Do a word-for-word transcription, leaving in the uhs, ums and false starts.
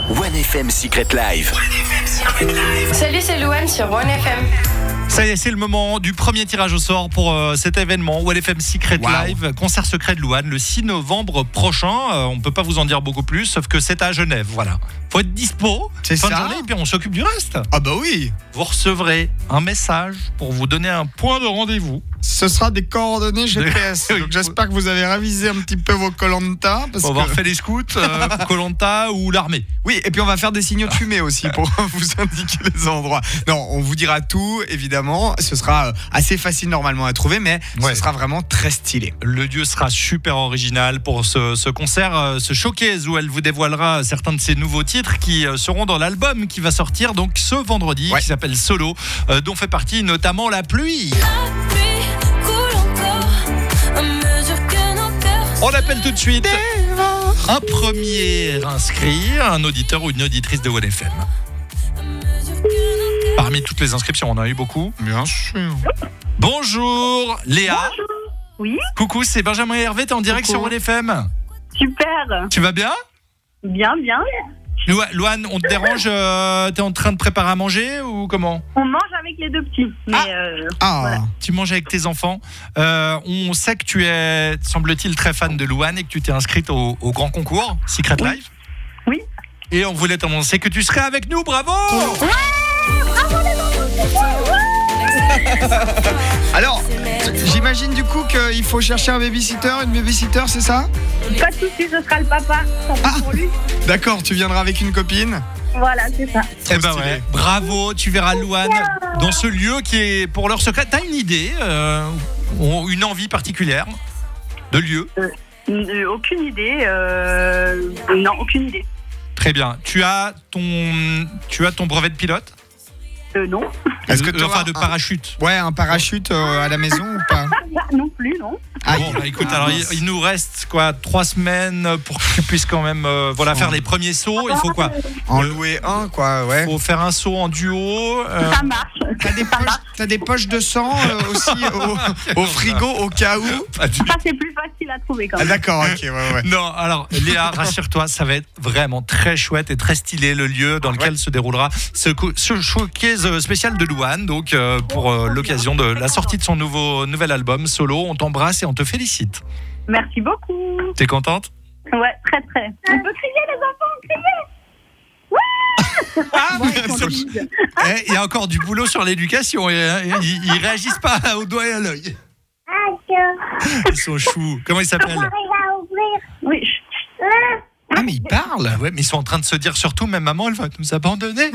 One F M Secret Live. Salut, c'est Louane sur One F M. Ça y est, c'est le moment du premier tirage au sort pour euh, cet événement One F M Secret wow. Live, concert secret de Louane, le six novembre prochain. Euh, on peut pas vous en dire beaucoup plus, sauf que c'est à Genève, voilà. Faut être dispo, c'est fin ça. de journée, et puis on s'occupe du reste. Ah bah oui. Vous recevrez un message pour vous donner un point de rendez-vous. Ce sera des coordonnées G P S. Donc j'espère que vous avez révisé un petit peu vos Koh-Lanta. On va refaire les scouts, euh, Koh-Lanta ou l'armée. Oui, et puis on va faire des signaux de fumée aussi pour vous indiquer les endroits. Non, on vous dira tout, évidemment. Ce sera assez facile normalement à trouver, mais ouais. ce sera vraiment très stylé. Le lieu sera super original pour ce, ce concert, ce showcase où elle vous dévoilera certains de ses nouveaux titres qui seront dans l'album qui va sortir donc ce vendredi, ouais. qui s'appelle Solo, euh, dont fait partie notamment La Pluie. On appelle tout de suite un premier inscrit, un auditeur ou une auditrice de One F M. Parmi toutes les inscriptions, on en a eu beaucoup. Bien sûr. Bonjour Léa. Bonjour. Oui. Coucou, c'est Benjamin et Hervé, t'es en direct Coucou. sur One F M. Super. Tu vas bien ? Bien, bien. Lo- Loane, on te dérange, euh, t'es en train de préparer à manger ou comment ? On mange avec les deux petits. Mais Ah. euh, Ah. voilà. Tu manges avec tes enfants. Euh, on sait que tu es, semble-t-il, très fan de Louane et que tu t'es inscrite au, au grand concours Secret Oui. Live. Oui. Et on voulait t'annoncer que tu serais avec nous, bravo! Alors, j'imagine du coup qu'il faut chercher un babysitter, une babysitter, c'est ça ? Pas de soucis, ce sera le papa. Tant pis Ah. pour lui. D'accord, tu viendras avec une copine ? Voilà, c'est ça. Eh ben stylé. ouais, bravo, tu verras Louane dans ce lieu qui est pour leur secret. T'as une idée, euh, ou une envie particulière de lieu ? Euh, aucune idée. Euh... Non, aucune idée. Très bien. Tu as ton, tu as ton brevet de pilote ? Euh, non. Est-ce que Euh, tu enfin auras de un- parachute. Ouais, un parachute euh, à la maison ou pas ? Non plus, non. Ah, Bon, bah, écoute, ah, alors il, mince. il nous reste quoi, trois semaines pour que tu puisses quand même, euh, voilà, faire les premiers sauts. Il faut quoi ? En louer un, quoi, ouais. Il faut faire un saut en duo. euh, Ça marche. T'as des, poches, t'as des poches de sang euh, aussi au, au frigo au cas où. pas du- Ça, c'est plus facile à trouver quand Ah, même. d'accord, ok, ouais, ouais. Non, alors Léa, rassure-toi, ça va être vraiment très chouette et très stylé le lieu dans lequel Ouais. se déroulera ce, co- ce showcase spécial de Louane, donc euh, pour euh, l'occasion de la sortie de son nouveau nouvel album Solo. On t'embrasse et on te félicite. Merci beaucoup. T'es contente ? Ouais, très très. On peut crier les enfants, crier. Ah, Bon, ils sont mais- timides. Eh, il y a encore du boulot sur l'éducation. Et, et, ils, ils réagissent pas au doigt et à l'œil. Ils sont choux. Comment ils s'appellent ? Oui. Ah, mais il parle. Ouais, mais ils sont en train de se dire surtout, même maman, elle va nous abandonner.